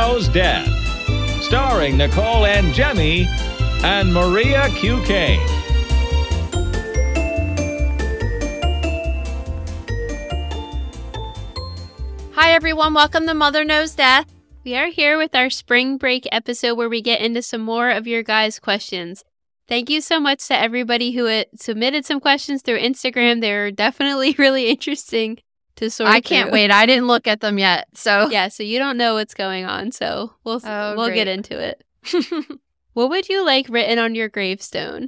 Knows Death, starring Nicole and Jemmy and Maria Q. Kane. Hi everyone, welcome to Mother Knows Death. We are here with our spring break episode where we get into some more of your guys' questions. Thank you so much to everybody who submitted some questions through Instagram. They're definitely really interesting to sort I can't wait. I didn't look at them yet. So yeah, so you don't know what's going on. So we'll great. get into it. What would you like written on your gravestone?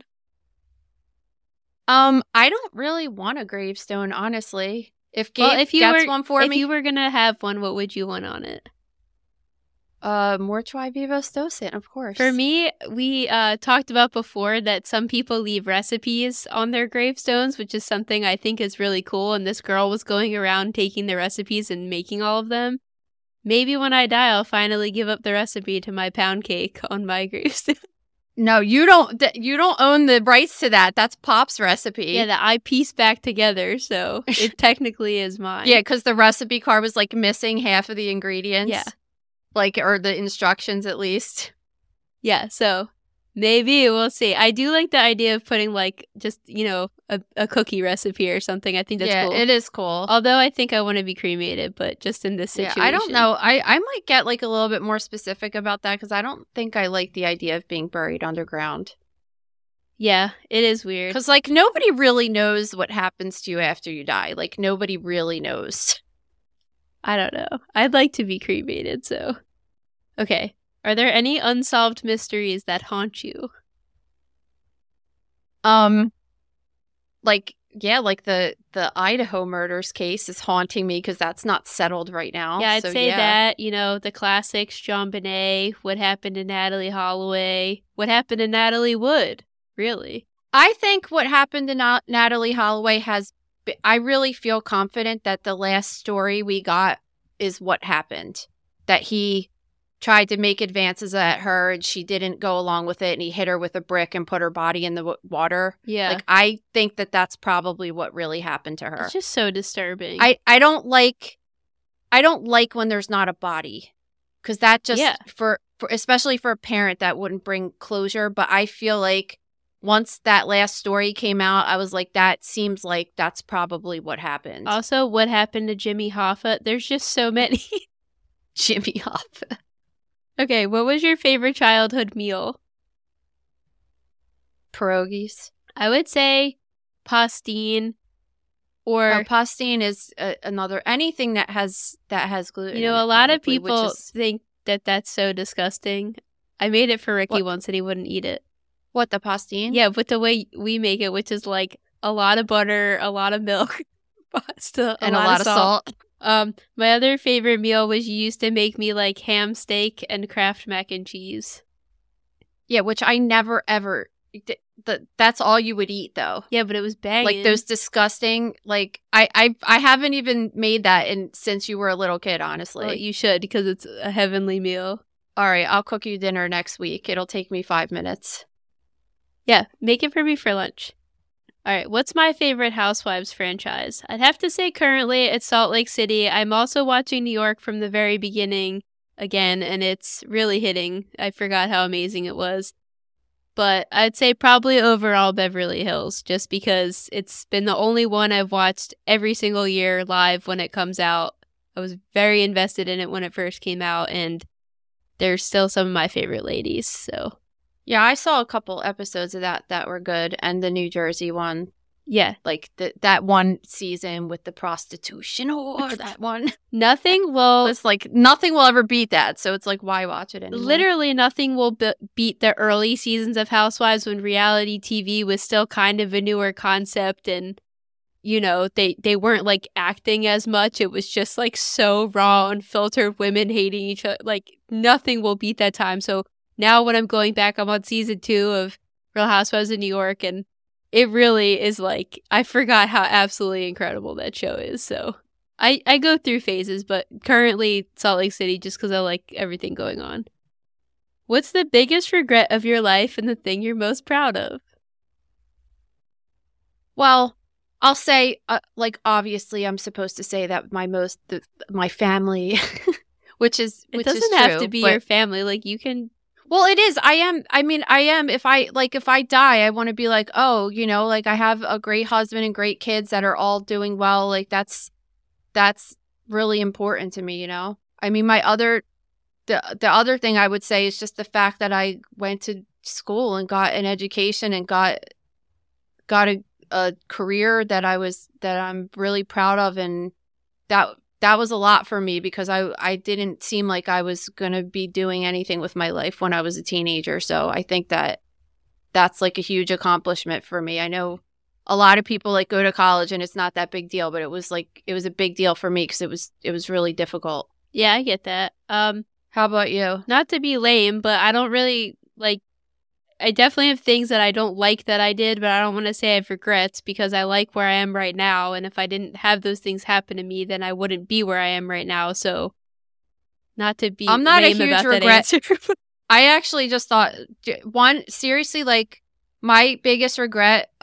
I don't really want a gravestone, honestly. If Gabe gets one for me. If you were going to have one, what would you want on it? Mortuae vivos docet, of course. For me, we talked about before that some people leave recipes on their gravestones, which is something I think is really cool. And this girl was going around taking the recipes and making all of them. Maybe when I die, I'll finally give up the recipe to my pound cake on my gravestone. No, you don't own the rights to that. That's Pop's recipe. Yeah, that I pieced back together, so it technically is mine. Yeah, because the recipe card was like missing half of the ingredients. Yeah. Or the instructions at least. Yeah, so maybe we'll see. I do like the idea of putting just, a cookie recipe or something. I think that's cool. Yeah, it is cool. Although I think I want to be cremated, but just in this situation. Yeah, I don't know. I might get a little bit more specific about that because I don't think I like the idea of being buried underground. Yeah, it is weird. Because nobody really knows what happens to you after you die. Nobody really knows. I don't know. I'd like to be cremated, so. Okay. Are there any unsolved mysteries that haunt you? The Idaho murders case is haunting me because that's not settled right now. Yeah, I'd say that, the classics, JonBenét, what happened to Natalee Holloway, what happened to Natalie Wood, really. I think what happened to Natalee Holloway I really feel confident that the last story we got is what happened. That he tried to make advances at her and she didn't go along with it and he hit her with a brick and put her body in the water. Yeah. I think that that's probably what really happened to her. It's just so disturbing. I don't like when there's not a body. Because that just, for especially for a parent, that wouldn't bring closure. But I feel like once that last story came out, I was like, that seems like that's probably what happened. Also, what happened to Jimmy Hoffa? There's just so many. Jimmy Hoffa. Okay, what was your favorite childhood meal? Pierogies. I would say pastine or... pastine is another... Anything that has gluten. A lot of people think that that's so disgusting. I made it for Ricky once and he wouldn't eat it. What, the pastine? Yeah, but the way we make it, which is a lot of butter, a lot of milk, pasta, and a lot of salt. My other favorite meal was you used to make me ham steak and Kraft mac and cheese. Yeah, which I never ever. That's all you would eat though. Yeah, but it was banging. Those disgusting. I haven't even made that since you were a little kid. Honestly, well, you should because it's a heavenly meal. All right, I'll cook you dinner next week. It'll take me 5 minutes. Yeah, make it for me for lunch. All right, what's my favorite Housewives franchise? I'd have to say currently it's Salt Lake City. I'm also watching New York from the very beginning again, and it's really hitting. I forgot how amazing it was. But I'd say probably overall Beverly Hills, just because it's been the only one I've watched every single year live when it comes out. I was very invested in it when it first came out, and they're still some of my favorite ladies, so... Yeah, I saw a couple episodes of that were good, and the New Jersey one. Yeah. That one season with the prostitution whore, that one. Nothing will... It's nothing will ever beat that, so it's why watch it anymore? Literally nothing will beat the early seasons of Housewives when reality TV was still kind of a newer concept, and, they weren't, acting as much. It was just, so raw, unfiltered women hating each other. Nothing will beat that time, so... Now when I'm going back, I'm on season 2 of Real Housewives of New York, and it really is I forgot how absolutely incredible that show is. So I go through phases, but currently Salt Lake City just because I like everything going on. What's the biggest regret of your life and the thing you're most proud of? Well, I'll say, obviously I'm supposed to say that my family which is doesn't have true, to be but- your family. Like, you can. Well, it is. I am. If I die, I want to be like, oh, like I have a great husband and great kids that are all doing well. Like that's really important to me. I mean, the other thing I would say is just the fact that I went to school and got an education and got a career that I'm really proud of, and that was a lot for me because I didn't seem like I was going to be doing anything with my life when I was a teenager. So I think that's like a huge accomplishment for me. I know a lot of people like go to college and it's not that big deal, but it was a big deal for me because it was really difficult. Yeah, I get that. How about you? Not to be lame, but I don't really like. I definitely have things that I don't like that I did, but I don't want to say I have regrets because I like where I am right now. And if I didn't have those things happen to me, then I wouldn't be where I am right now. So, not to be I'm not lame a huge about that regret. answer. I actually just thought seriously, like my biggest regret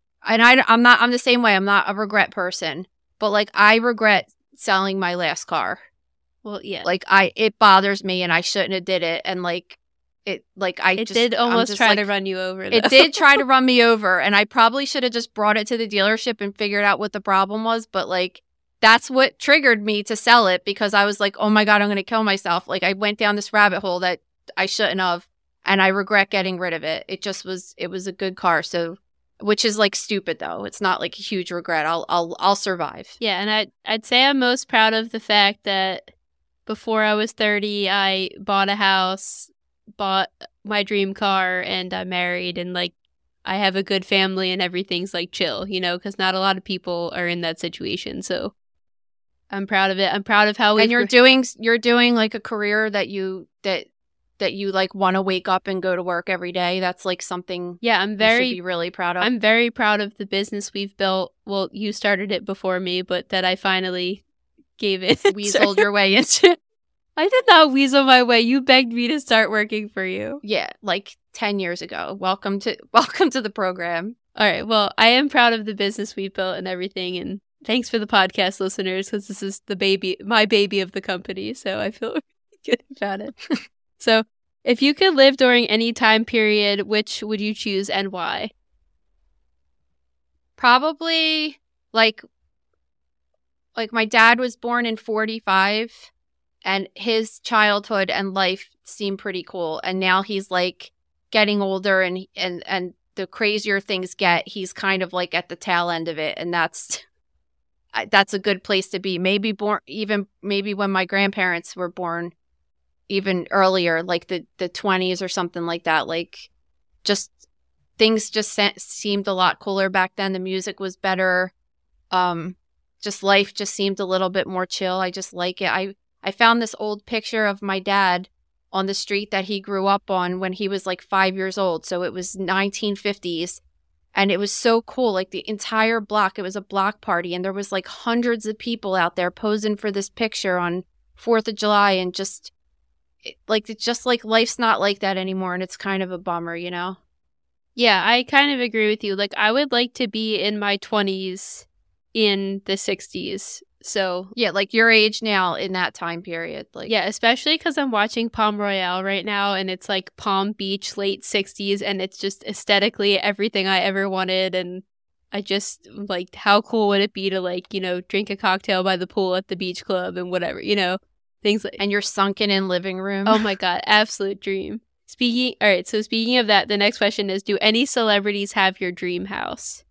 I'm the same way. I'm not a regret person, but like I regret selling my last car. Well, yeah. Like it bothers me and I shouldn't have did it. And like, it did almost try to run you over, though. It did try to run me over, and I probably should have just brought it to the dealership and figured out what the problem was, but like that's what triggered me to sell it because I was like, oh my God, I'm going to kill myself. Like I went down this rabbit hole that I shouldn't have, and I regret getting rid of it. It was a good car. So, which is like stupid though. It's not like a huge regret. I'll survive. Yeah. And I'd say I'm most proud of the fact that before I was 30, I bought a house, bought my dream car, and I'm married, and like I have a good family and everything's like chill, because not a lot of people are in that situation. So I'm proud of it. I'm proud of how and you're doing like a career that you like want to wake up and go to work every day. That's like something you should be really proud of. I'm very proud of the business we've built. Well, you started it before me, but that I finally gave it. Weaseled your way into. I did not weasel my way. You begged me to start working for you. Yeah, like 10 years ago. Welcome to the program. All right. Well, I am proud of the business we've built and everything. And thanks for the podcast listeners, because this is my baby of the company. So I feel really good about it. So if you could live during any time period, which would you choose and why? Probably like my dad was born in 1945. And his childhood and life seemed pretty cool. And now he's like getting older and the crazier things get, he's kind of like at the tail end of it. And that's a good place to be. Maybe when my grandparents were born even earlier, like the 20s or something like that. Like just things just seemed a lot cooler back then. The music was better. Just life just seemed a little bit more chill. I just like it. I found this old picture of my dad on the street that he grew up on when he was like 5 years old. So it was 1950s. And it was so cool. Like the entire block, it was a block party. And there was like hundreds of people out there posing for this picture on 4th of July. And it's just like life's not like that anymore. And it's kind of a bummer, Yeah, I kind of agree with you. Like I would like to be in my 20s in the 60s. So yeah, like your age now in that time period. Like yeah, especially because I'm watching Palm Royale right now, and it's like Palm Beach, late 60s, and it's just aesthetically everything I ever wanted. And I just like, how cool would it be to like, drink a cocktail by the pool at the beach club and whatever, things like. And your sunken in living room. Oh my God, absolute dream. Speaking of that, the next question is, do any celebrities have your dream house?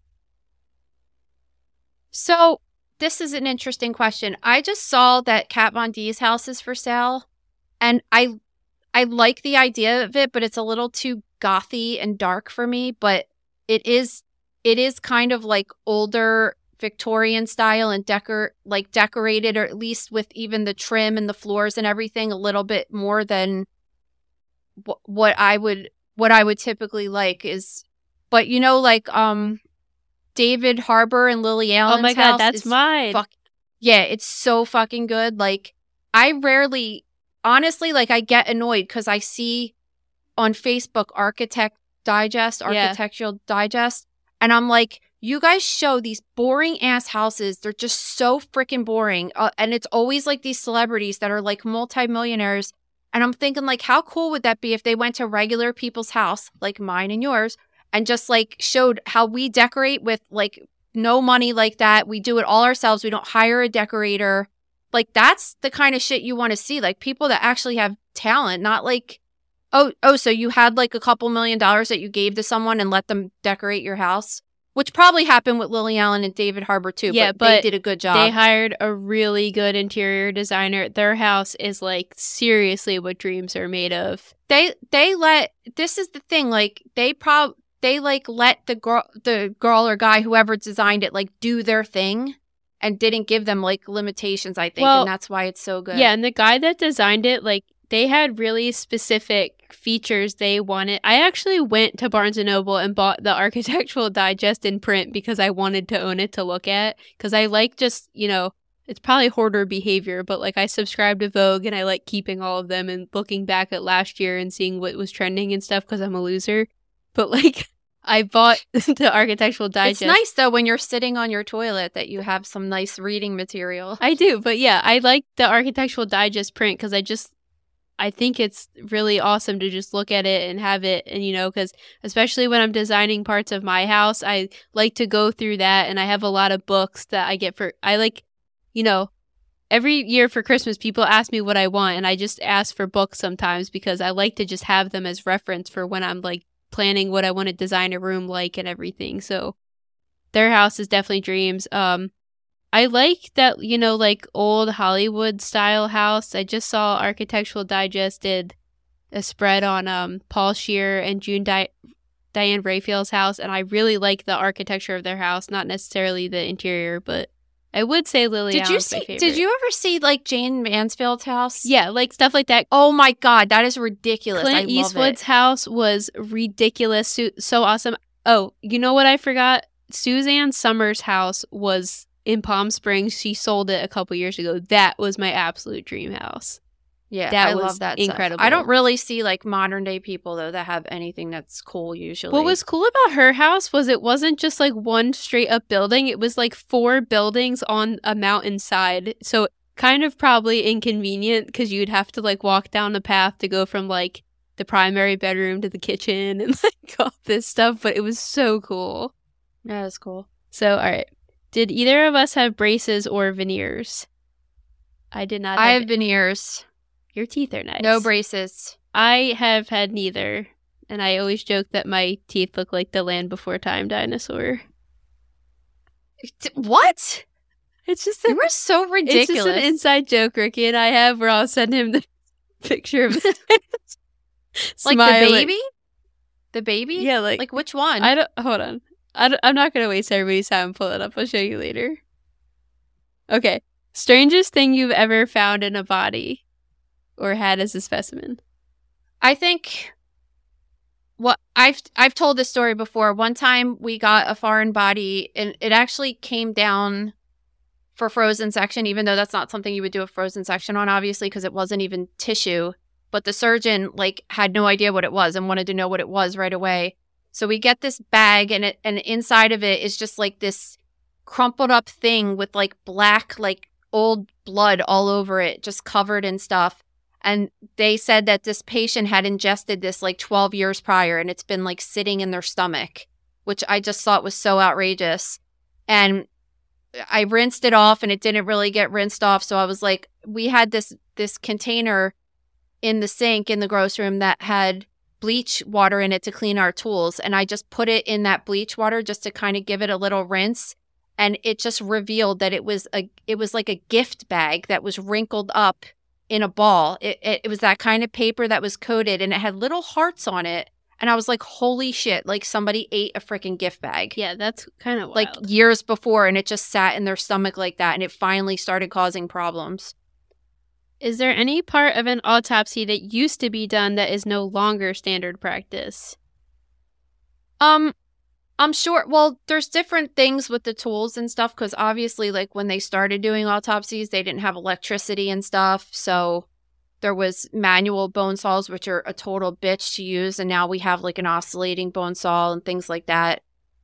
So this is an interesting question. I just saw that Kat Von D's house is for sale, and I like the idea of it, but it's a little too gothy and dark for me. But it is kind of like older Victorian style and decorated, or at least with even the trim and the floors and everything a little bit more than what I would typically like is. But David Harbour and Lily Allen's house. Oh my God, that's mine. Yeah, it's so fucking good. Like, I rarely, honestly, like, I get annoyed because I see on Facebook Architectural Digest, and I'm like, you guys show these boring ass houses. They're just so freaking boring. And it's always like these celebrities that are like multimillionaires. And I'm thinking like, how cool would that be if they went to regular people's house, like mine and yours, and just like showed how we decorate with like no money like that. We do it all ourselves. We don't hire a decorator. Like that's the kind of shit you want to see. Like people that actually have talent, not like, oh, so you had like a couple $1 million that you gave to someone and let them decorate your house? Which probably happened with Lily Allen and David Harbour too. Yeah, but they did a good job. They hired a really good interior designer. Their house is like seriously what dreams are made of. They let, this is the thing, like they like let the girl or guy, whoever designed it, like do their thing and didn't give them like limitations, I think. And that's why it's so good. Yeah, and the guy that designed it, like they had really specific features they wanted. I actually went to Barnes & Noble and bought the Architectural Digest in print because I wanted to own it to look at. Because I like just, you know, it's probably hoarder behavior, but like I subscribe to Vogue and I like keeping all of them and looking back at last year and seeing what was trending and stuff because I'm a loser. But like I bought the Architectural Digest. It's nice though when you're sitting on your toilet that you have some nice reading material. I do, but yeah, I like the Architectural Digest print because I think it's really awesome to just look at it and have it. And, you know, because especially when I'm designing parts of my house, I like to go through that. And I have a lot of books that I get I like, you know, every year for Christmas, people ask me what I want. And I just ask for books sometimes because I like to just have them as reference for when I'm like planning what I want to design a room like and everything. So their house is definitely dreams. I like that, you know, like old Hollywood style house. I just saw Architectural Digest did a spread on Paul Scheer and Diane Raphael's house, and I really like the architecture of their house, not necessarily the interior, but I would say Lily Allen's my favorite. Did you ever see like Jane Mansfield's house? Yeah, like stuff like that. Oh my God, that is ridiculous. Clint I love Eastwood's it. house was ridiculous, so awesome. Oh, you know what I forgot? Suzanne Summers' house was in Palm Springs. She sold it a couple years ago. That was my absolute dream house. Yeah, I love that incredible. Stuff. I don't really see like modern day people though that have anything that's cool usually. What was cool about her house was it wasn't just like one straight up building. It was like 4 buildings on a mountainside. So kind of probably inconvenient because you'd have to like walk down the path to go from like the primary bedroom to the kitchen and like all this stuff. But it was so cool. Yeah, that's cool. So, all right. Did either of us have braces or veneers? I did not. I have veneers. Your teeth are nice. No braces. I have had neither. And I always joke that my teeth look like the Land Before Time dinosaur. What? It's just you were so ridiculous. It's just an inside joke Ricky and I have where I'll send him the picture of the like the baby? The baby? Yeah, like which one? Hold on. I'm not going to waste everybody's time and pull it up. I'll show you later. Okay. Strangest thing you've ever found in a body or had as a specimen? I think I've told this story before. One time we got a foreign body and it actually came down for frozen section, even though that's not something you would do a frozen section on, obviously, because it wasn't even tissue. But the surgeon like had no idea what it was and wanted to know what it was right away. So we get this bag and inside of it is just like this crumpled up thing with like black, like old blood all over it, just covered in stuff. And they said that this patient had ingested this like 12 years prior and it's been like sitting in their stomach, which I just thought was so outrageous. And I rinsed it off and it didn't really get rinsed off. So I was like, we had this container in the sink in the grocery room that had bleach water in it to clean our tools. And I just put it in that bleach water just to kind of give it a little rinse. And it just revealed that it was like a gift bag that was wrinkled up in a ball. It was that kind of paper that was coated and it had little hearts on it. And I was like, holy shit, like somebody ate a freaking gift bag. Yeah, that's kind of wild. Like years before, and it just sat in their stomach like that. And it finally started causing problems. Is there any part of an autopsy that used to be done that is no longer standard practice? I'm sure. Well, there's different things with the tools and stuff because obviously, like when they started doing autopsies, they didn't have electricity and stuff. So there was manual bone saws, which are a total bitch to use. And now we have like an oscillating bone saw and things like that.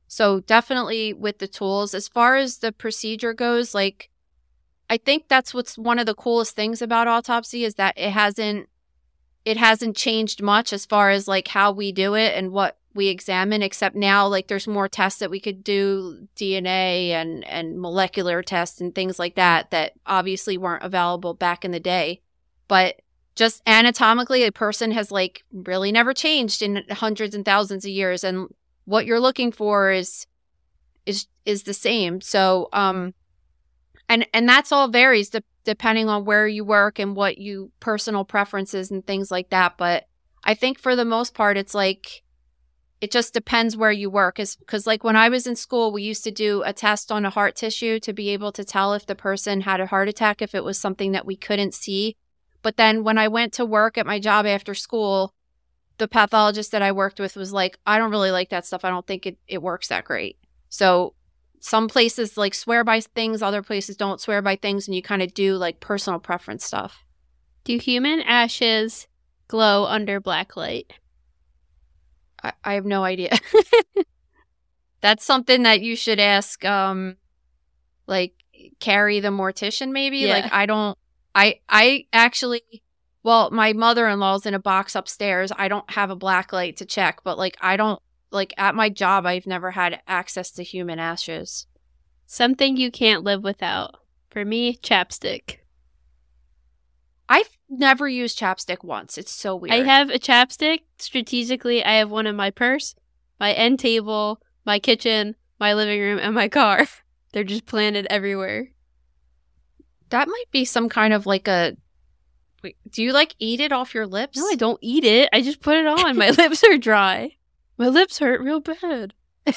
So definitely with the tools. As far as the procedure goes, like, I think that's what's one of the coolest things about autopsy is that it hasn't changed much as far as like how we do it and what we examine, except now like there's more tests that we could do, DNA and molecular tests and things like that obviously weren't available back in the day. But just anatomically, a person has like really never changed in hundreds and thousands of years, and what you're looking for is the same. So and that's all varies depending on where you work and what you personal preferences and things like that. But I think for the most part, it's like it just depends where you work. Because like when I was in school, we used to do a test on a heart tissue to be able to tell if the person had a heart attack, if it was something that we couldn't see. But then when I went to work at my job after school, the pathologist that I worked with was like, I don't really like that stuff. I don't think it works that great. So some places like swear by things, other places don't swear by things, and you kind of do like personal preference stuff. Do human ashes glow under black light? I have no idea. That's something that you should ask, like Carrie the mortician, maybe. Yeah. Like I actually, well, my mother-in-law's in a box upstairs. I don't have a black light to check, but like I don't. Like, at my job, I've never had access to human ashes. Something you can't live without. For me, chapstick. I've never used chapstick once. It's so weird. I have a chapstick. Strategically, I have one in my purse, my end table, my kitchen, my living room, and my car. They're just planted everywhere. That might be some kind of like a... Wait, do you, like, eat it off your lips? No, I don't eat it. I just put it on. My lips are dry. My lips hurt real bad.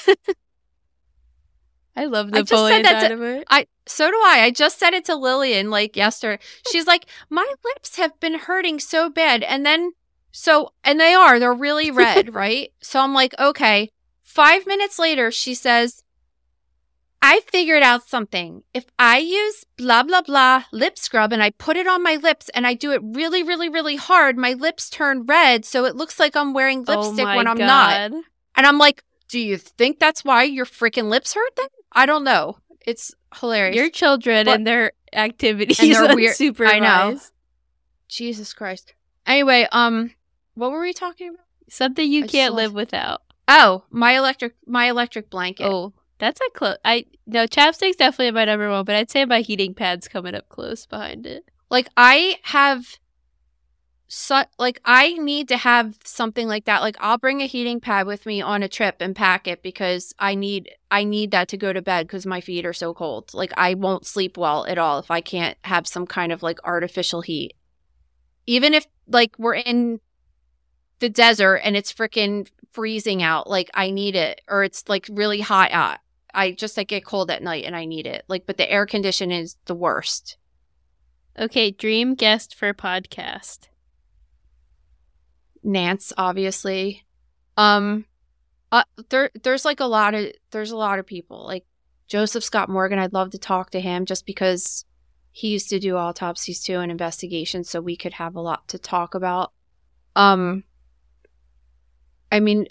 I love Napoleon Dynamite. So do I. I just said it to Lillian like yesterday. She's like, my lips have been hurting so bad. And they're really red, right? So I'm like, okay. 5 minutes later, she says, I figured out something. If I use blah, blah, blah lip scrub and I put it on my lips and I do it really, really, really hard, my lips turn red. So it looks like I'm wearing lipstick when I'm not. And I'm like, do you think that's why your freaking lips hurt then? I don't know. It's hilarious. Your children and their activities and they're weird. I know. Jesus Christ. Anyway, what were we talking about? Something you can't live without. Oh, my electric blanket. Oh. That's a close. No, chapstick's definitely my number one, but I'd say my heating pad's coming up close behind it. Like I need to have something like that. Like I'll bring a heating pad with me on a trip and pack it because I need that to go to bed because my feet are so cold. Like I won't sleep well at all if I can't have some kind of like artificial heat. Even if like we're in the desert and it's freaking freezing out, like I need it, or it's like really hot out. I get cold at night and I need it. Like, but the air conditioning is the worst. Okay, dream guest for podcast. Nance, obviously. There's a lot of people. Like Joseph Scott Morgan, I'd love to talk to him just because he used to do autopsies too and investigations, so we could have a lot to talk about. I mean,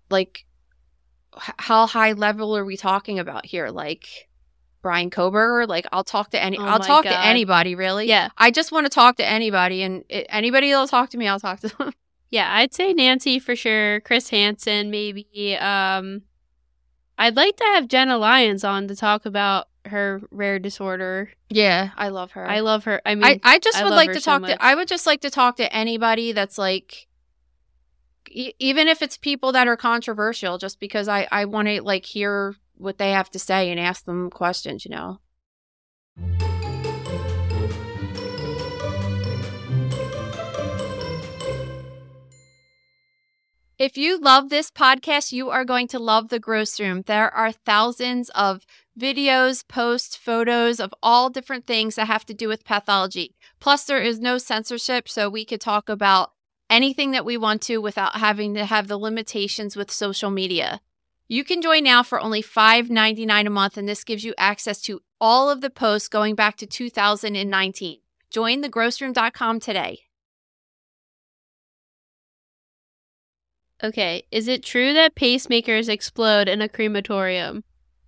how high level are we talking about here? Like Brian Koberger? Like I'll talk to anybody, really. Yeah. I just want to talk to anybody, and anybody that'll talk to me, I'll talk to them. Yeah, I'd say Nancy for sure. Chris Hansen, maybe. I'd like to have Jenna Lyons on to talk about her rare disorder. Yeah, I love her. I love her. I mean, I just would like to talk to. I would just like to talk to anybody that's like, even if it's people that are controversial, just because I want to like hear what they have to say and ask them questions, you know. If you love this podcast, you are going to love The Gross Room. There are thousands of videos, posts, photos of all different things that have to do with pathology. Plus, there is no censorship, so we could talk about anything that we want to without having to have the limitations with social media. You can join now for only $5.99 a month, and this gives you access to all of the posts going back to 2019. Join thegrossroom.com today. Okay. Is it true that pacemakers explode in a crematorium?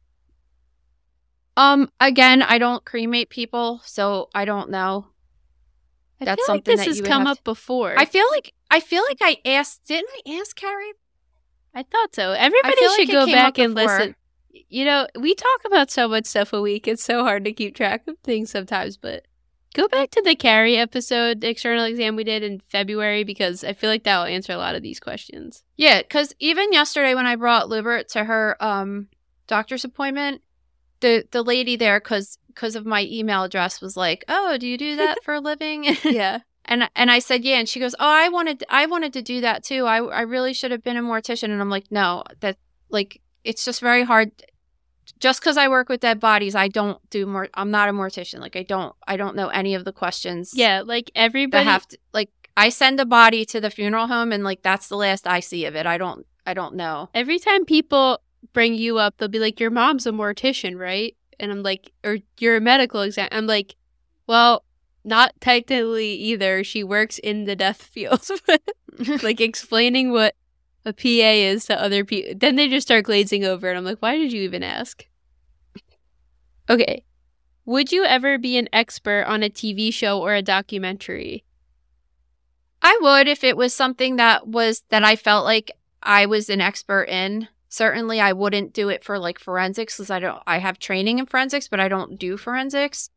Again, I don't cremate people, so I don't know. I feel like this has come up before. I feel like I asked. Didn't I ask Carrie? I thought so. Everybody should go back and listen. You know, we talk about so much stuff a week. It's so hard to keep track of things sometimes, but go back to the Carrie episode, the external exam we did in February, because I feel like that will answer a lot of these questions. Yeah, because even yesterday when I brought Lubert to her doctor's appointment, the lady there, because of my email address, was like, "Oh, do you do that for a living?" Yeah. And I said, yeah. And she goes, "Oh, I wanted to do that too. I really should have been a mortician." And I'm like, no, that, like, it's just very hard. Just because I work with dead bodies, I don't do more. I'm not a mortician. Like, I don't know any of the questions. Yeah, like everybody have to, like, I send a body to the funeral home, and like that's the last I see of it. I don't know. Every time people bring you up, they'll be like, "Your mom's a mortician, right?" And I'm like, "Or you're a medical exam." I'm like, "Well, not technically either. She works in the death field." Like, explaining what a PA is to other people. Then they just start glazing over, and I'm like, why did you even ask? Okay. Would you ever be an expert on a TV show or a documentary? I would, if it was something that I felt like I was an expert in. Certainly, I wouldn't do it for like forensics, because I have training in forensics, but I don't do forensics.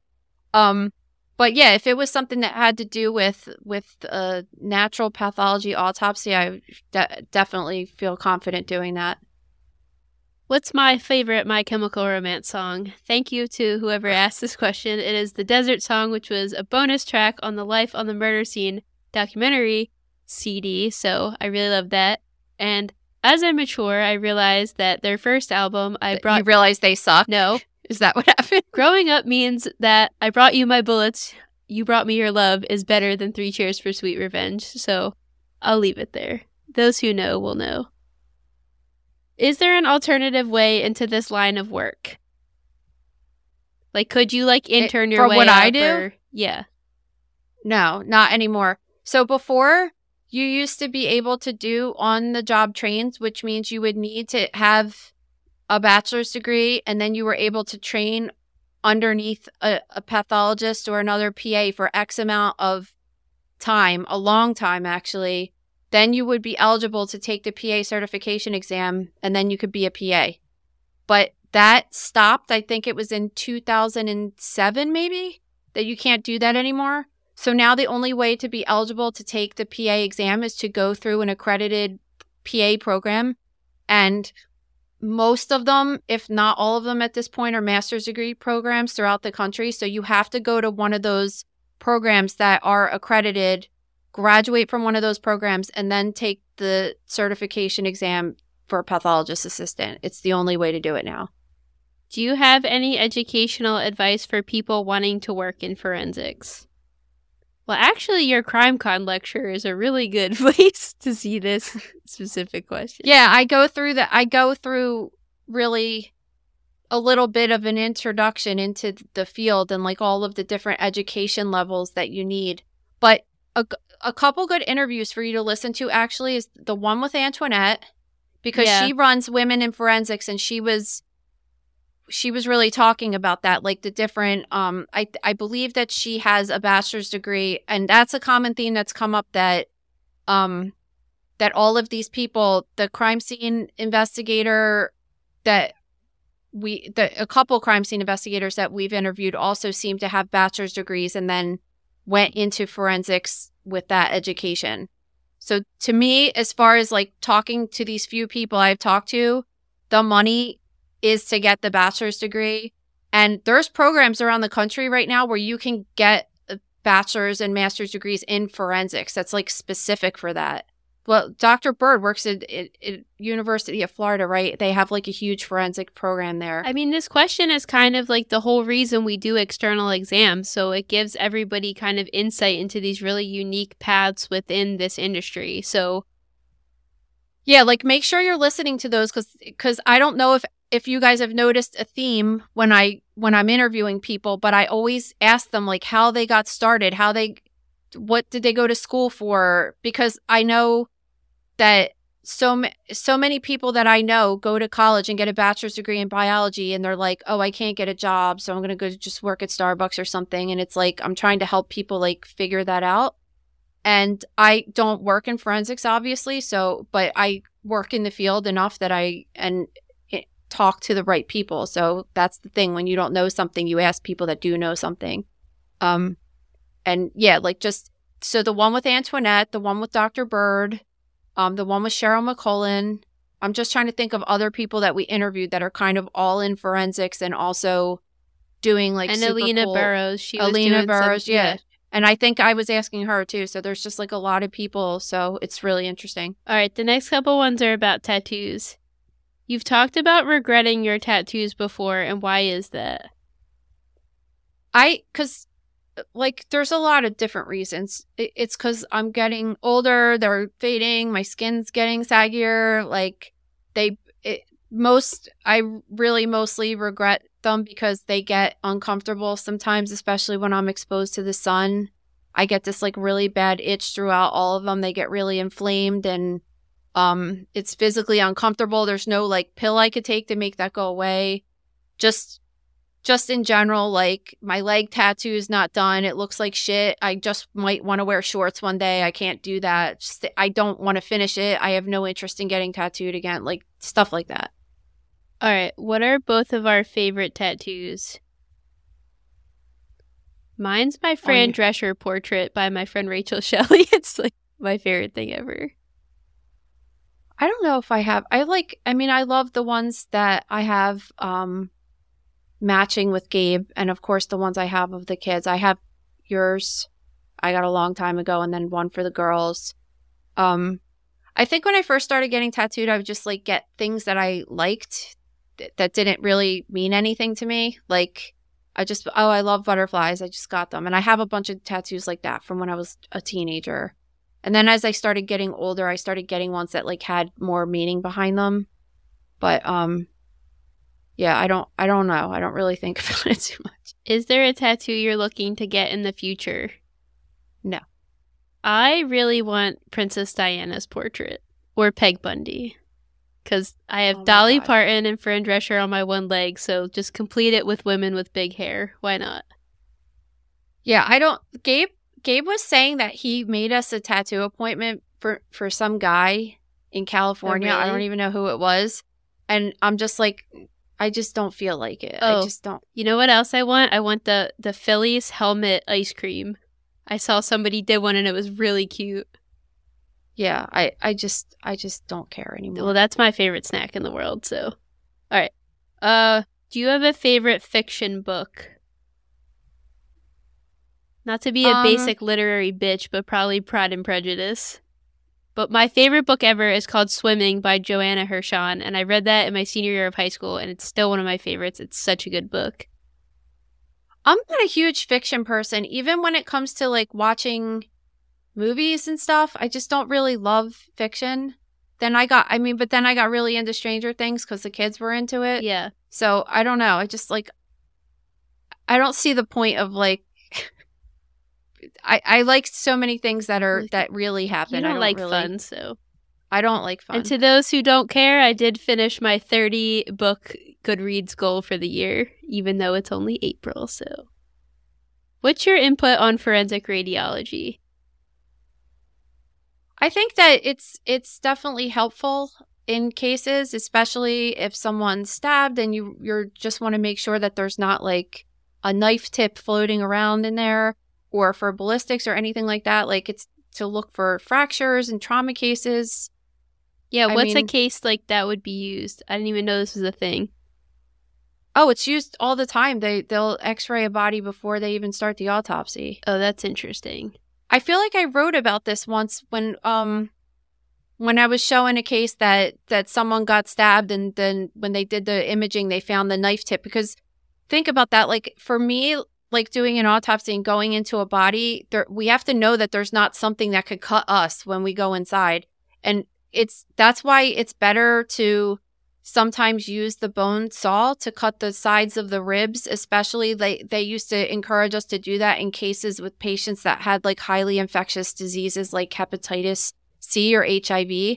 But yeah, if it was something that had to do with natural pathology autopsy, I definitely feel confident doing that. What's my favorite My Chemical Romance song? Thank you to whoever asked this question. It is the Desert Song, which was a bonus track on the Life on the Murder Scene documentary CD, so I really love that. And as I mature, I realized that their first album, You realized they suck? No. Is that what happened? Growing up means that I brought you my bullets, you brought me your love is better than 3 Cheers for Sweet Revenge. So I'll leave it there. Those who know will know. Is there an alternative way into this line of work? Like, could you like intern your way what up? I do? Yeah. No, not anymore. So before, you used to be able to do on-the-job trains, which means you would need to have a bachelor's degree, and then you were able to train underneath a pathologist or another PA for X amount of time, a long time actually. Then you would be eligible to take the PA certification exam, and then you could be a PA. But that stopped, I think it was in 2007 maybe, that you can't do that anymore. So now the only way to be eligible to take the PA exam is to go through an accredited PA program, and most of them, if not all of them at this point, are master's degree programs throughout the country. So you have to go to one of those programs that are accredited, graduate from one of those programs, and then take the certification exam for a pathologist assistant. It's the only way to do it now. Do you have any educational advice for people wanting to work in forensics? Well, actually, your CrimeCon lecture is a really good place to see this specific question. Yeah, I go through really a little bit of an introduction into the field and like all of the different education levels that you need. But a couple good interviews for you to listen to actually is the one with Antoinette, because she runs Women in Forensics, and she was really talking about that, like the different, I believe that she has a bachelor's degree, and that's a common theme that's come up, that all of these people, the crime scene investigator a couple crime scene investigators that we've interviewed also seem to have bachelor's degrees and then went into forensics with that education. So to me, as far as like talking to these few people I've talked to, the money is to get the bachelor's degree. And there's programs around the country right now where you can get bachelor's and master's degrees in forensics that's like specific for that. Well, Dr. Bird works at University of Florida, right? They have like a huge forensic program there. I mean, this question is kind of like the whole reason we do external exams. So it gives everybody kind of insight into these really unique paths within this industry. So yeah, like make sure you're listening to those, because I don't know if you guys have noticed a theme when I'm interviewing people, but I always ask them like how they got started, what did they go to school for? Because I know that so many people that I know go to college and get a bachelor's degree in biology, and they're like, oh, I can't get a job, so I'm going to go just work at Starbucks or something. And it's like, I'm trying to help people like figure that out. And I don't work in forensics, obviously. So, but I work in the field enough that talk to the right people. So that's the thing. When you don't know something, you ask people that do know something. And yeah, like just, so the one with Antoinette, the one with Dr. Bird, the one with Cheryl McCullen. I'm just trying to think of other people that we interviewed that are kind of all in forensics and also doing like and super Alina cool. Burrows. Alina Burrows, yeah. And I think I was asking her too. So there's just like a lot of people. So it's really interesting. All right. The next couple ones are about tattoos. You've talked about regretting your tattoos before, and why is that? Because like there's a lot of different reasons. It's because I'm getting older, they're fading, my skin's getting saggier. Like I really mostly regret them because they get uncomfortable sometimes, especially when I'm exposed to the sun. I get this like really bad itch throughout all of them. They get really inflamed and it's physically uncomfortable. There's no like pill I could take to make that go away. Just in general, like my leg tattoo is not done. It looks like shit. I just might want to wear shorts one day. I can't do that. I don't want to finish it. I have no interest in getting tattooed again. Like stuff like that. All right. What are both of our favorite tattoos? Mine's my Fran Drescher portrait by my friend Rachel Shelley. It's like my favorite thing ever. I don't know if I have. I love the ones that I have matching with Gabe, and of course the ones I have of the kids. I have yours I got a long time ago, and then one for the girls. I think when I first started getting tattooed, I would just like get things that I liked that didn't really mean anything to me. Like I love butterflies. I just got them. And I have a bunch of tattoos like that from when I was a teenager. And then as I started getting older, I started getting ones that like had more meaning behind them. But yeah, I don't know. I don't really think about it too much. Is there a tattoo you're looking to get in the future? No. I really want Princess Diana's portrait or Peg Bundy. Because I have Dolly Parton and Fran Drescher on my one leg, so just complete it with women with big hair. Why not? Yeah, Gabe was saying that he made us a tattoo appointment for some guy in California. Oh, really? I don't even know who it was. And I'm just like, I just don't feel like it. Oh, I just don't. You know what else I want? I want the Phillies helmet ice cream. I saw somebody did one and it was really cute. Yeah, I just don't care anymore. Well, that's my favorite snack in the world, so. All right. Do you have a favorite fiction book? Not to be a basic literary bitch, but probably Pride and Prejudice. But my favorite book ever is called Swimming by Joanna Hirshon, and I read that in my senior year of high school, and it's still one of my favorites. It's such a good book. I'm not a huge fiction person. Even when it comes to like watching movies and stuff, I just don't really love fiction. Then I got really into Stranger Things because the kids were into it. Yeah. So I don't know. I just like, I don't see the point of like, I like so many things that really happen. You don't I like fun, so. I don't like fun. And to those who don't care, I did finish my 30-book Goodreads goal for the year, even though it's only April, so. What's your input on forensic radiology? I think that it's definitely helpful in cases, especially if someone's stabbed and you're just want to make sure that there's not like a knife tip floating around in there, or for ballistics or anything like that. Like it's to look for fractures and trauma cases. Yeah, what's a case like that would be used? I didn't even know this was a thing. Oh, it's used all the time. They'll x-ray a body before they even start the autopsy. Oh, that's interesting. I feel like I wrote about this once when I was showing a case that someone got stabbed, and then when they did the imaging, they found the knife tip. Because think about that. Like for me, like doing an autopsy and going into a body, we have to know that there's not something that could cut us when we go inside. And that's why it's better to sometimes use the bone saw to cut the sides of the ribs, especially they used to encourage us to do that in cases with patients that had like highly infectious diseases like hepatitis C or HIV,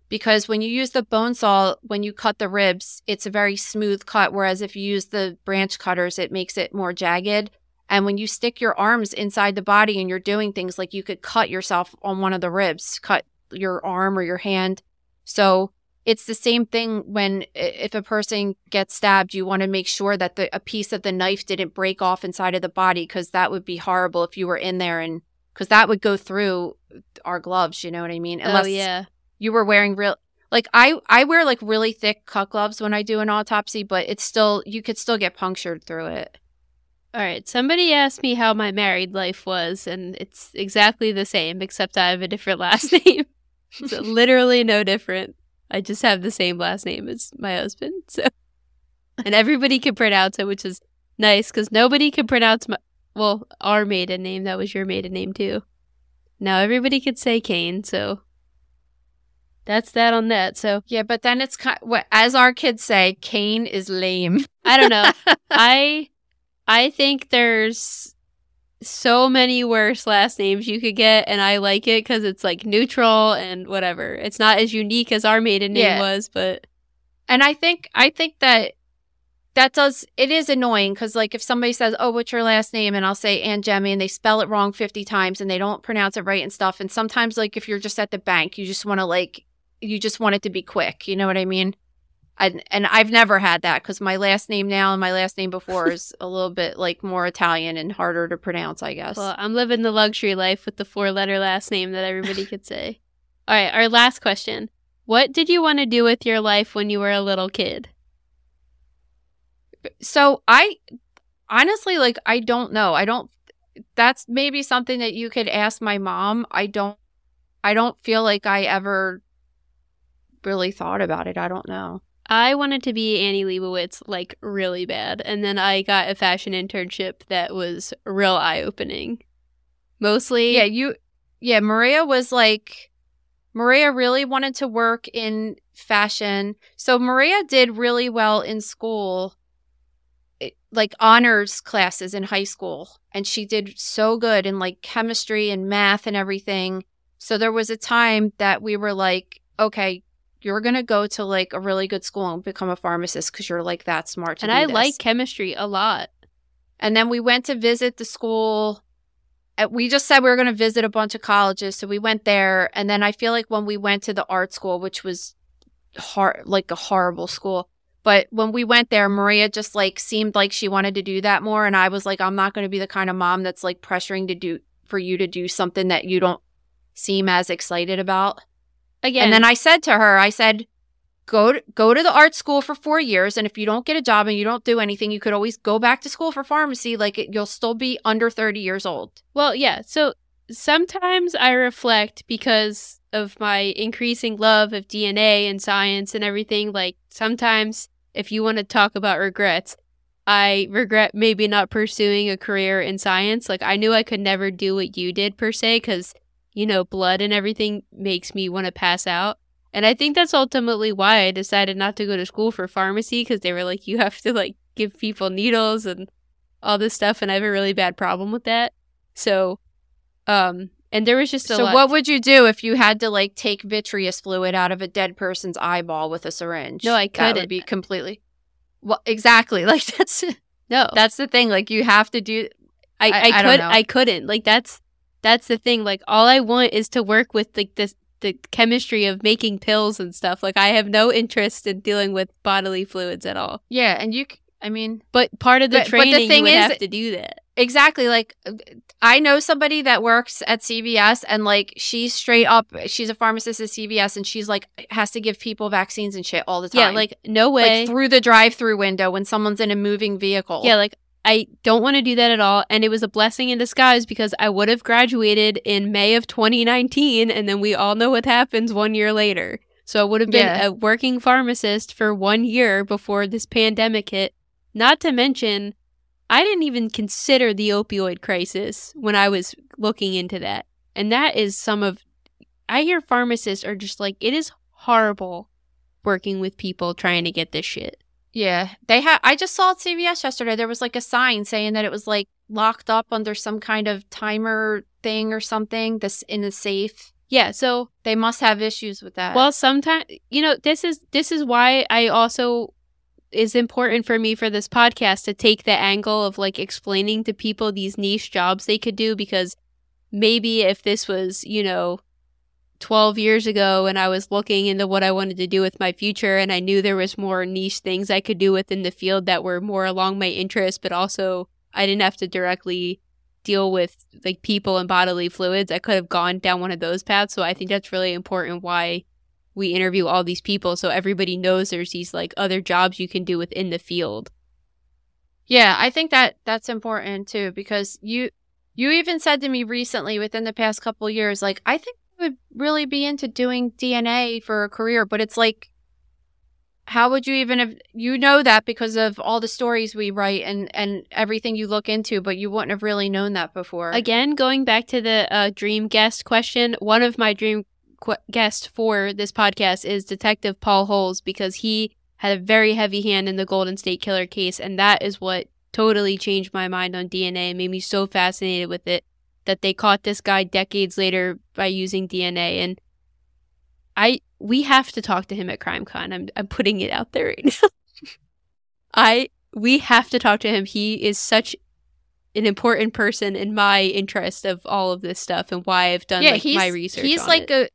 because when you use the bone saw, when you cut the ribs, it's a very smooth cut. Whereas if you use the branch cutters, it makes it more jagged. And when you stick your arms inside the body and you're doing things like you could cut yourself on one of the ribs, cut your arm or your hand. So it's the same thing when if a person gets stabbed, you want to make sure that a piece of the knife didn't break off inside of the body, because that would be horrible if you were in there, and because that would go through our gloves, you know what I mean? Unless you were wearing like I wear like really thick cut gloves when I do an autopsy, but it's still, you could still get punctured through it. All right, somebody asked me how my married life was, and it's exactly the same, except I have a different last name. It's literally no different. I just have the same last name as my husband, so. And everybody can pronounce it, which is nice, because nobody can pronounce our maiden name. That was your maiden name, too. Now everybody could say Kane, so that's that on that. So yeah, but then it's as our kids say, Kane is lame. I don't know. I think there's so many worse last names you could get, and I like it because it's like neutral and whatever. It's not as unique as our maiden name was, but. And I think that it is annoying, because like if somebody says, oh, what's your last name? And I'll say Aunt Jemmy, and they spell it wrong 50 times and they don't pronounce it right and stuff. And sometimes like if you're just at the bank, you just want it to be quick. You know what I mean? And I've never had that, because my last name now and my last name before is a little bit like more Italian and harder to pronounce, I guess. Well, I'm living the luxury life with the 4-letter last name that everybody could say. All right, our last question. What did you want to do with your life when you were a little kid? So I honestly, like, I don't know. That's maybe something that you could ask my mom. I don't feel like I ever really thought about it. I don't know. I wanted to be Annie Leibovitz, like, really bad. And then I got a fashion internship that was real eye-opening. Mostly. Maria really wanted to work in fashion. So Maria did really well in school, like honors classes in high school. And she did so good in like chemistry and math and everything. So there was a time that we were like, okay, you're going to go to like a really good school and become a pharmacist because you're like that smart to do this. And I like chemistry a lot. And then we went to visit the school. We just said we were going to visit a bunch of colleges. So we went there. And then I feel like when we went to the art school, which was like a horrible school. But when we went there, Maria just like seemed like she wanted to do that more. And I was like, I'm not going to be the kind of mom that's like pressuring for you to do something that you don't seem as excited about. Again. And then I said to her, go to the art school for 4 years. And if you don't get a job and you don't do anything, you could always go back to school for pharmacy. Like you'll still be under 30 years old. Well, yeah. So sometimes I reflect, because of my increasing love of DNA and science and everything. Like sometimes if you want to talk about regrets, I regret maybe not pursuing a career in science. Like I knew I could never do what you did per se, because blood and everything makes me want to pass out. And I think that's ultimately why I decided not to go to school for pharmacy, because they were like, you have to like give people needles and all this stuff. And I have a really bad problem with that. So, and there was just a lot. So what would you do if you had to like take vitreous fluid out of a dead person's eyeball with a syringe? No, I couldn't. That would be completely. Well, exactly. Like that's the thing. Like you have to do. I couldn't. Like that's the thing. Like all I want is to work with like the chemistry of making pills and stuff. Like I have no interest in dealing with bodily fluids at all. Yeah, and but part of the training, you would have to do that. Exactly. Like I know somebody that works at CVS, and like she's a pharmacist at CVS, and she's like has to give people vaccines and shit all the time. Yeah, like no way. Like through the drive-through window when someone's in a moving vehicle. Yeah, like I don't want to do that at all. And it was a blessing in disguise, because I would have graduated in May of 2019, and then we all know what happens 1 year later. So I would have been a working pharmacist for 1 year before this pandemic hit. Not to mention, I didn't even consider the opioid crisis when I was looking into that. And that is I hear pharmacists are just like, it is horrible working with people trying to get this shit. Yeah, I just saw at CVS yesterday, there was like a sign saying that it was like locked up under some kind of timer thing or something, this in a safe. Yeah, so They must have issues with that. well, sometimes, this is why I also is important for me for this podcast to take the angle of like explaining to people these niche jobs they could do, because maybe if this was, 12 years ago and I was looking into what I wanted to do with my future and I knew there was more niche things I could do within the field that were more along my interest, but also I didn't have to directly deal with like people and bodily fluids, I could have gone down one of those paths. So I think that's really important why we interview all these people, so everybody knows there's these like other jobs you can do within the field. Yeah, I think that's important too, because you even said to me recently within the past couple of years, like, I think I would really be into doing DNA for a career, but it's like, how would you even have, that because of all the stories we write and everything you look into, but you wouldn't have really known that before. Again, going back to the dream guest question, one of my dream guests for this podcast is Detective Paul Holes, because he had a very heavy hand in the Golden State Killer case, and that is what totally changed my mind on DNA and made me so fascinated with it, that they caught this guy decades later by using DNA. And we have to talk to him at CrimeCon. I'm putting it out there right now. We have to talk to him. He is such an important person in my interest of all of this stuff and why I've done my research. He's on like it.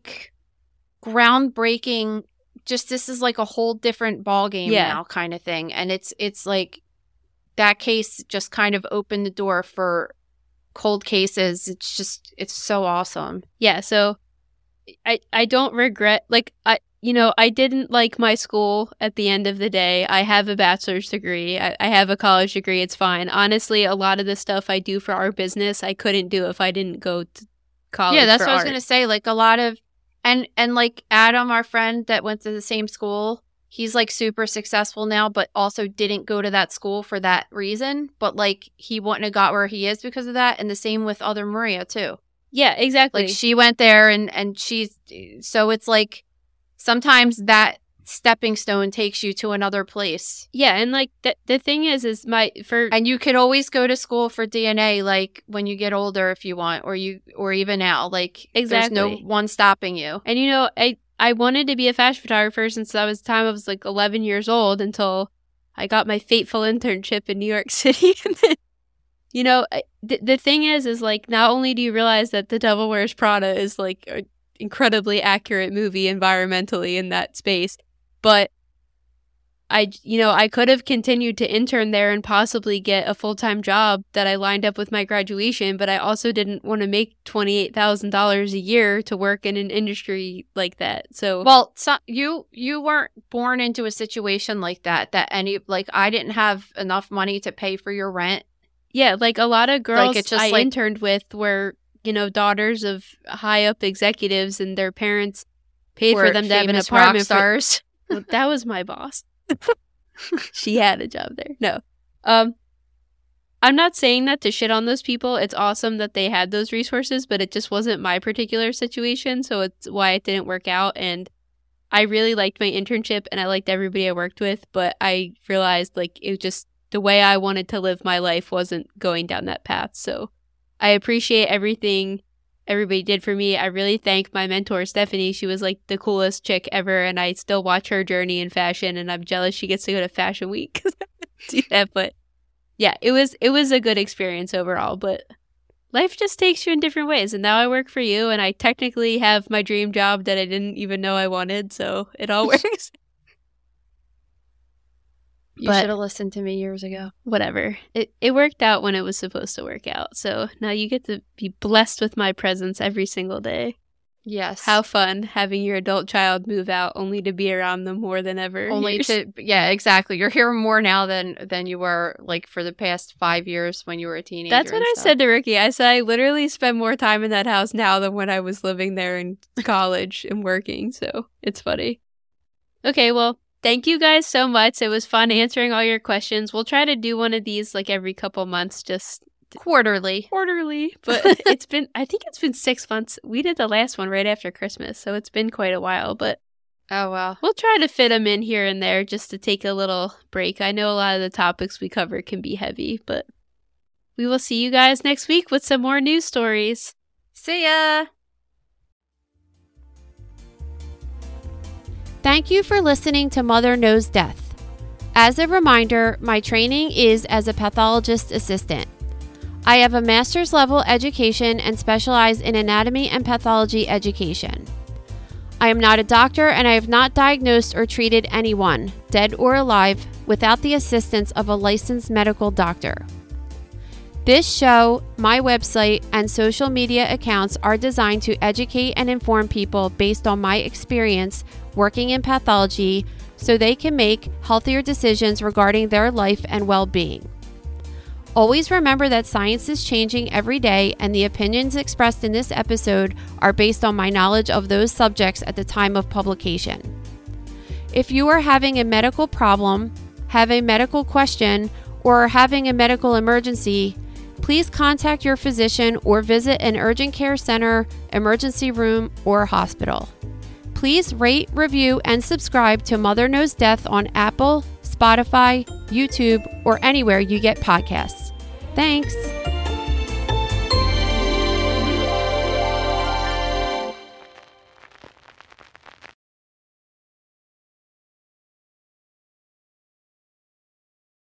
groundbreaking. Just this is like a whole different ballgame now, kind of thing. And it's like that case just kind of opened the door for cold cases. It's so awesome. Yeah. So I don't regret, like, I didn't like my school at the end of the day. I have a bachelor's degree. I have a college degree. It's fine. Honestly, a lot of the stuff I do for our business, I couldn't do if I didn't go to college. Yeah, that's for what I was art. going to say. Like a lot of, and like Adam, our friend that went to the same school, he's like super successful now, but also didn't go to that school for that reason. But like he wouldn't have got where he is because of that. And the same with other Maria too. Yeah, exactly. Like she went there and so it's like sometimes that stepping stone takes you to another place. Yeah, and like the thing is and you could always go to school for DNA like when you get older if you want, or even now. Like exactly. There's no one stopping you. And I wanted to be a fashion photographer since I was like 11 years old, until I got my fateful internship in New York City. And then, the thing is like, not only do you realize that The Devil Wears Prada is like an incredibly accurate movie environmentally in that space, but I could have continued to intern there and possibly get a full-time job that I lined up with my graduation, but I also didn't want to make $28,000 a year to work in an industry like that. So, well, you weren't born into a situation like that I didn't have enough money to pay for your rent. Yeah, like a lot of girls I like, interned with were, daughters of high up executives, and their parents paid for them to have an apartment. Rock stars. Well, that was my boss. She had a job there. No. I'm not saying that to shit on those people. It's awesome that they had those resources, but it just wasn't my particular situation, so it's why it didn't work out. And I really liked my internship and I liked everybody I worked with, but I realized like it just the way I wanted to live my life wasn't going down that path. So I appreciate everything everybody did for me. I really thank my mentor, Stephanie. She was like the coolest chick ever, and I still watch her journey in fashion, and I'm jealous she gets to go to Fashion Week because I do that. But yeah, it was a good experience overall, but life just takes you in different ways. And now I work for you, and I technically have my dream job that I didn't even know I wanted, so it all works. You should have listened to me years ago. Whatever. It worked out when it was supposed to work out. So now you get to be blessed with my presence every single day. Yes. How fun having your adult child move out only to be around them more than ever. Yeah, exactly. You're here more now than you were like for the past 5 years when you were a teenager. That's what I said to Ricky. I said I literally spend more time in that house now than when I was living there in college and working. So it's funny. Okay, well, thank you guys so much. It was fun answering all your questions. We'll try to do one of these like every couple months, just quarterly. But I think it's been 6 months. We did the last one right after Christmas, so it's been quite a while, but oh well. We'll try to fit them in here and there just to take a little break. I know a lot of the topics we cover can be heavy, but we will see you guys next week with some more news stories. See ya! Thank you for listening to Mother Knows Death. As a reminder, my training is as a pathologist assistant. I have a master's level education and specialize in anatomy and pathology education. I am not a doctor and I have not diagnosed or treated anyone, dead or alive, without the assistance of a licensed medical doctor. This show, my website, and social media accounts are designed to educate and inform people based on my experience working in pathology so they can make healthier decisions regarding their life and well-being. Always remember that science is changing every day and the opinions expressed in this episode are based on my knowledge of those subjects at the time of publication. If you are having a medical problem, have a medical question, or are having a medical emergency, please contact your physician or visit an urgent care center, emergency room, or hospital. Please rate, review, and subscribe to Mother Knows Death on Apple, Spotify, YouTube, or anywhere you get podcasts. Thanks.